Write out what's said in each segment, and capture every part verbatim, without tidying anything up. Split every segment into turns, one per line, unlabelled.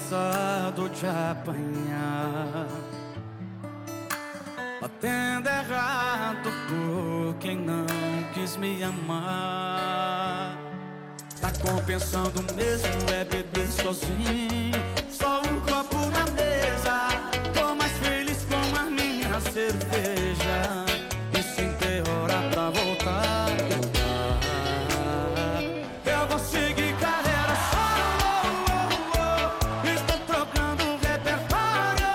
cansado de apanhar, batendo errado por quem não quis me amar. Tá compensando mesmo é beber sozinho, só um copo na mesa. Tô mais feliz com a minha cerveja e sem ter hora pra voltar a tentar. Eu vou seguir carreira solo, estou trocando o repertório.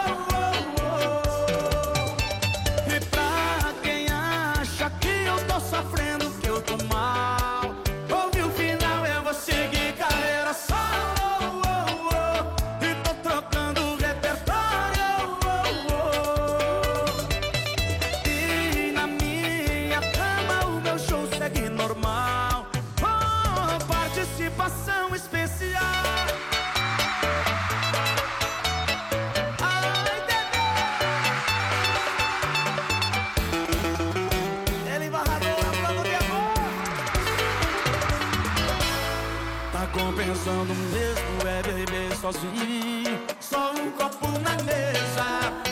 E pra quem acha que eu tô sofrendo, que eu tô mal, ouve o final, eu vou seguir carreira solo, e tô trocando o repertório. E na minha cama o meu show segue normal, oh, participação especial. Ai, bebê, ele embarrador, plano de amor. Tá compensando mesmo é beber sozinho, só um copo na mesa.